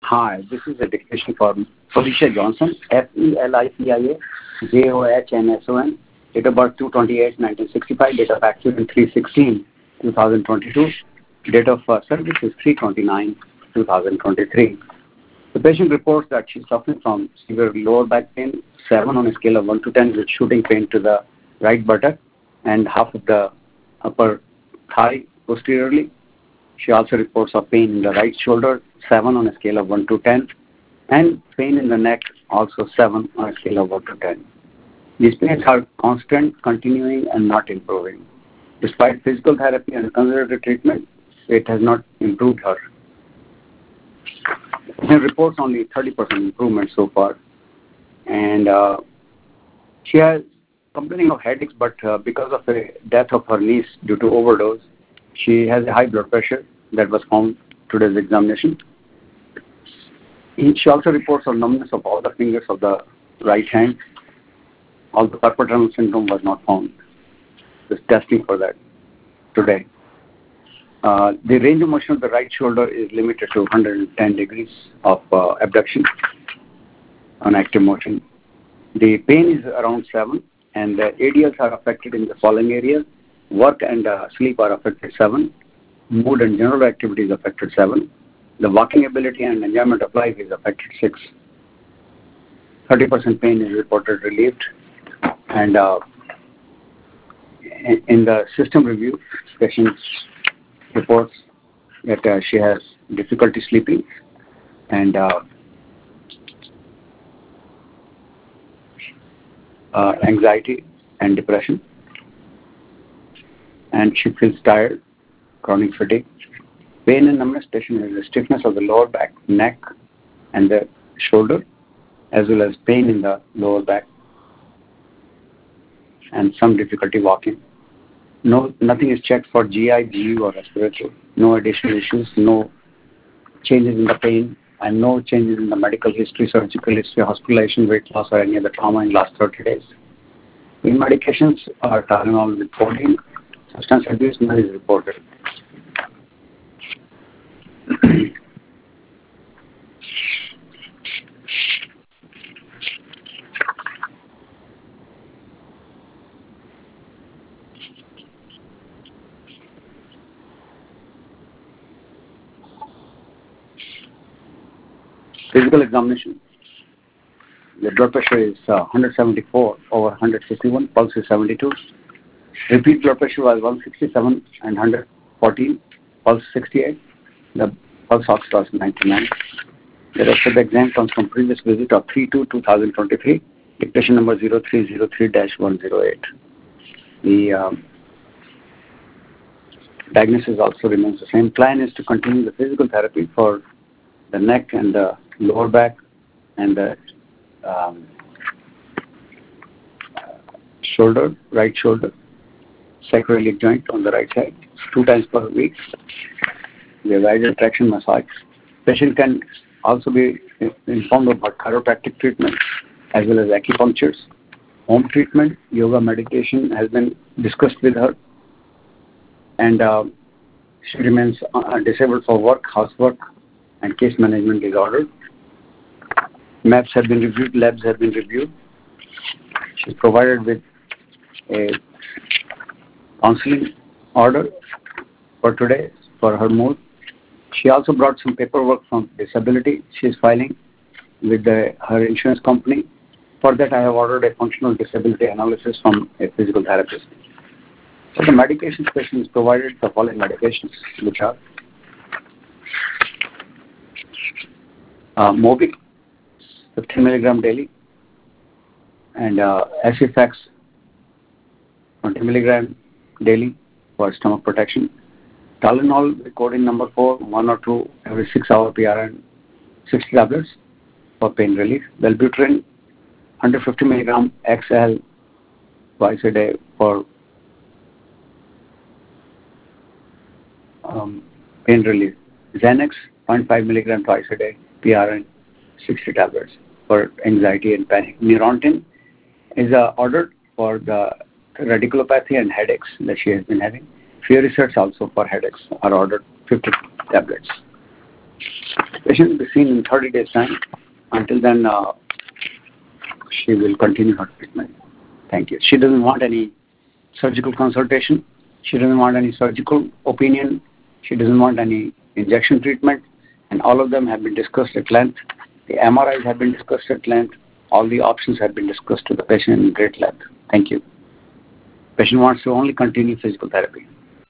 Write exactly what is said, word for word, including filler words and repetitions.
Hi, this is a dictation for Felicia Johnson, F E L I C I A J O H N S O N, date of birth two twenty-eight nineteen sixty-five, date of accident three sixteen two thousand twenty-two, date of uh, service is three twenty-nine two thousand twenty-three. The patient reports that she's suffering from severe lower back pain, seven on a scale of one to ten, with shooting pain to the right buttock and half of the upper thigh posteriorly. She also reports of pain in the right shoulder, seven on a scale of one to ten, and pain in the neck, also seven on a scale of one to ten. These pains are constant, continuing, and not improving. Despite physical therapy and conservative treatment, it has not improved her. She reports only thirty percent improvement so far, and uh, she has complaining of headaches, but uh, because of the death of her niece due to overdose, she has a high blood pressure that was found today's examination. She also reports of numbness of all the fingers of the right hand. Although carpal tunnel syndrome was not found. Just testing for that today. Uh, the range of motion of the right shoulder is limited to one hundred ten degrees of uh, abduction on active motion. The pain is around seven, and the A D Ls are affected in the following areas. Work and uh, sleep are affected seven. Mood and general activity is affected seven. The walking ability and enjoyment of life is affected six. thirty percent pain is reported relieved. And uh, in, in the system review, patient reports that uh, she has difficulty sleeping and uh, uh, anxiety and depression. And she feels tired, chronic fatigue. Pain and numbness, patient has a stiffness of the lower back, neck, and the shoulder, as well as pain in the lower back and some difficulty walking. No, nothing is checked for G I, G U, or respiratory. No additional issues, no changes in the pain, and no changes in the medical history, surgical history, hospitalization, weight loss, or any other trauma in the last thirty days. In medications are Tylenol with codeine. Substance abuse, none is reported. Physical examination. The blood pressure is uh, one hundred seventy-four over one hundred fifty-one, pulse is seventy-two. Repeat blood pressure was one sixty-seven and one hundred fourteen, pulse sixty-eight. The pulse ox was ninety-nine. The rest of the exam comes from previous visit of three two two thousand twenty-three, dictation number zero three zero three dash one zero eight. The um, diagnosis also remains the same. Plan is to continue the physical therapy for the neck and the lower back and the um, shoulder, right shoulder, sacroiliac joint on the right side, two times per week. We have guided traction massage. Patient can also be informed about chiropractic treatment as well as acupunctures. Home treatment, yoga, meditation has been discussed with her, and uh, she remains uh, disabled for work, housework, and case management is ordered. Maps have been reviewed, labs have been reviewed. She's provided with a counseling order for today for her mood. She also brought some paperwork from disability she's filing with the, her insurance company. For that, I have ordered a functional disability analysis from a physical therapist. So the medication patient is provided the following medications, which are uh, Mobic, fifteen milligram daily, and uh, Acifax, twenty milligram daily for stomach protection. Tylenol, with codeine number four, one or two every six hour P R N, sixty tablets for pain relief. Wellbutrin, one hundred fifty milligram X L twice a day for um, pain relief. Xanax, zero point five milligram twice a day, P R N, sixty tablets for anxiety and panic. Neurontin is uh, ordered for the radiculopathy and headaches that she has been having. Furicerts also for headaches are ordered, fifty tablets. Patient will be seen in thirty days time. Until then, uh, she will continue her treatment. Thank you. She doesn't want any surgical consultation. She doesn't want any surgical opinion. She doesn't want any injection treatment. And all of them have been discussed at length. The M R Is have been discussed at length. All the options have been discussed to the patient in great length. Thank you. Patient wants to only continue physical therapy.